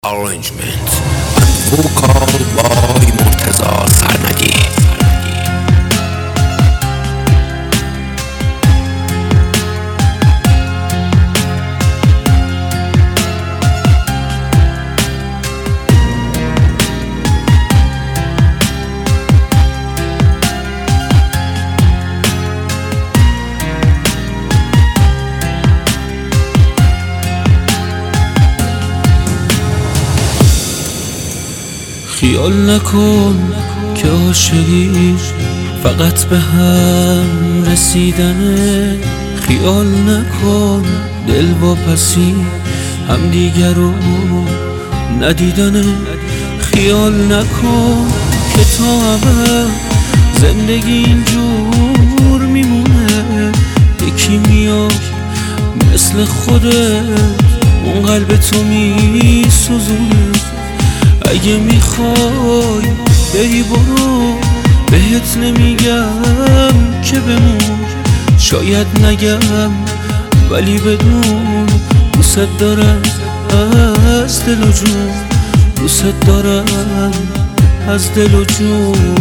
Arrangement and vocal by Murtaza Sarmadi. خیال نکن که عاشقی فقط به هم رسیدنه. خیال نکن دل واپسی هم دیگر رو ندیدنه. خیال نکن که تا ابد زندگی اینجور میمونه. یکی میاد مثل خودت اون قلب تو میسوزونه. اگه میخوای بری برو، بهت نمیگم که بمون. شاید نگم ولی بدون دوست دارم از دل و جون. دوست دارم از دل و جون.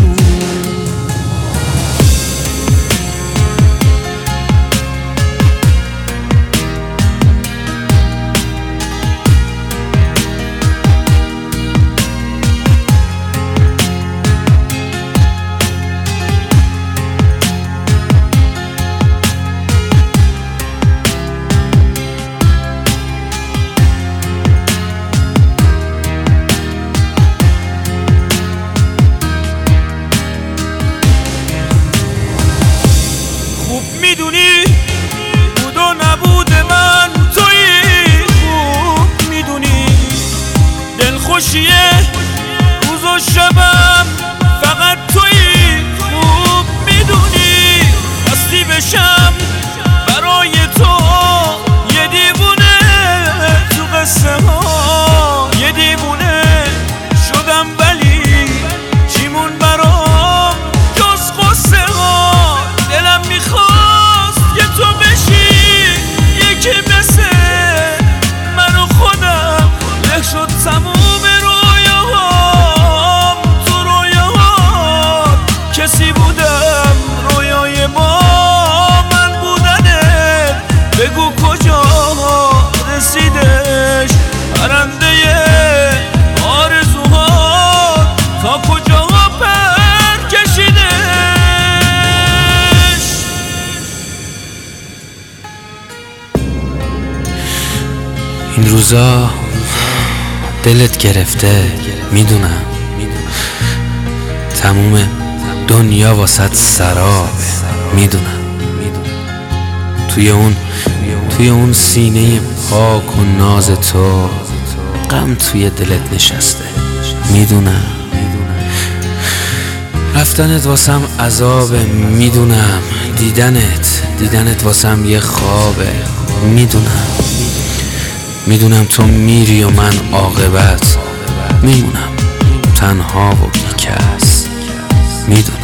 میدونی بود و نبود من تویی. خوب میدونی دلخوشیه روز و شبم فقط تویی. خوب میدونی بستی بشم برای تو یه دیوونه تو قصه ها. یه دیوونه شدم ولی چیمون برام جز قصه ها. دلم میخواد تو بشی یکی مثل من و خودم. له شد تموم رویاهام. تو رویاهام کسی بودم رویای با من بودنه. بگو کجا رسیدش پرنده آرزوها. تا کجا پر کشیدش. این روزا دلت گرفته، میدونم. تموم دنیا واسط سرابه، میدونم. توی اون سینه پاک و ناز تو غم توی دلت نشسته، میدونم. رفتنت واسم عذابه، میدونم. دیدنت واسم یه خوابه، میدونم تو میری و من عاقبت میمونم تنها و بیکس، میدونم.